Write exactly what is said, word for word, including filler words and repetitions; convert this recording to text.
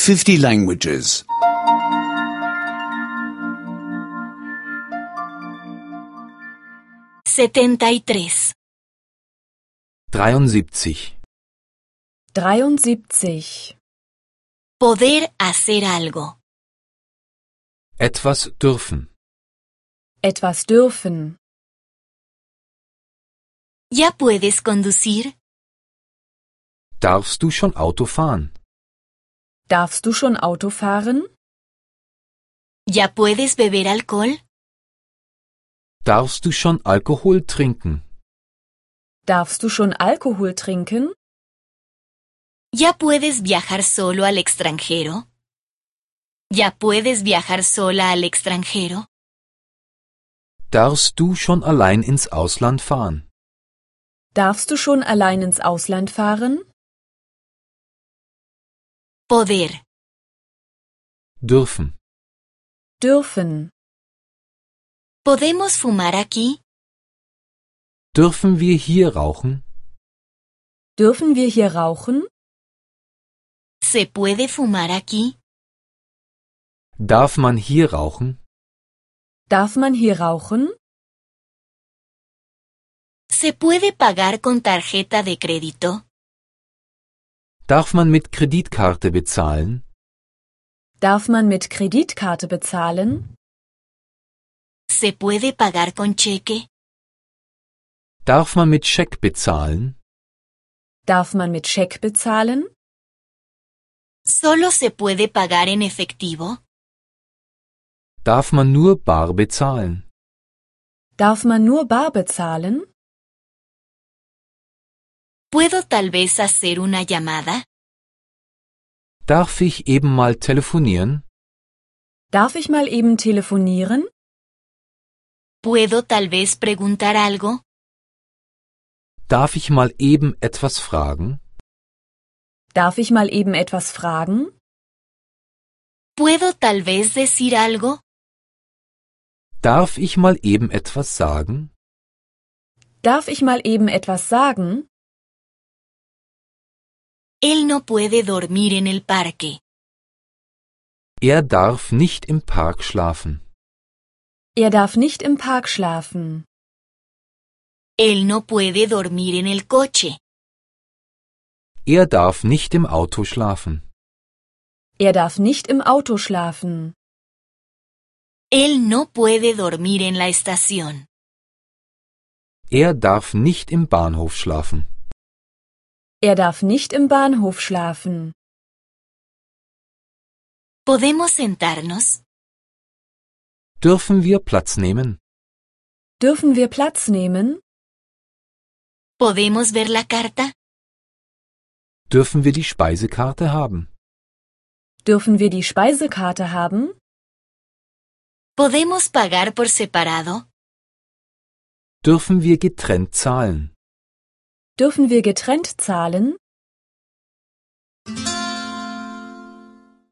fifty languages. setenta y tres. dreiundsiebzig. dreiundsiebzig. Poder hacer algo. Etwas dürfen. Etwas dürfen. ¿Ya puedes conducir? Darfst du schon Auto fahren? Darfst du schon Auto fahren? ¿Ya puedes beber alcohol? Darfst du schon Alkohol trinken? Darfst du schon Alkohol trinken? ¿Ya puedes viajar solo al extranjero? ¿Ya puedes viajar sola al extranjero? Darfst du schon allein ins Ausland fahren? Darfst du schon allein ins Ausland fahren? Poder. Dürfen. Dürfen. ¿Podemos fumar aquí? Dürfen wir hier rauchen? Dürfen wir hier rauchen? ¿Se puede fumar aquí? Darf man hier rauchen? Darf man hier rauchen? ¿Se puede pagar con tarjeta de crédito? Darf man mit Kreditkarte bezahlen? Darf man mit Kreditkarte bezahlen? ¿Se puede pagar con cheque? Darf man mit Scheck bezahlen? Darf man mit Scheck bezahlen? ¿Solo se puede pagar en efectivo? Darf man nur bar bezahlen? Darf man nur bar bezahlen? ¿Puedo tal vez hacer una llamada? Darf ich eben mal telefonieren? Darf ich mal eben telefonieren? ¿Puedo tal vez preguntar algo? Darf ich mal eben etwas fragen? Darf ich mal eben etwas fragen? ¿Puedo tal vez decir algo? Darf ich mal eben etwas sagen? Darf ich mal eben etwas sagen? Él no puede dormir en el parque. Er darf nicht im Park schlafen. Er darf nicht im Park schlafen. Él no puede dormir en el coche. Er darf nicht im Auto schlafen. Er darf nicht im Auto schlafen. Él no puede dormir en la estación. Er darf nicht im Bahnhof schlafen. Er darf nicht im Bahnhof schlafen. ¿Podemos sentarnos? Dürfen wir Platz nehmen? Dürfen wir Platz nehmen? ¿Podemos ver la carta? Dürfen wir die Speisekarte haben? Dürfen wir die Speisekarte haben? ¿Podemos pagar por separado? Dürfen wir getrennt zahlen? Dürfen wir getrennt zahlen?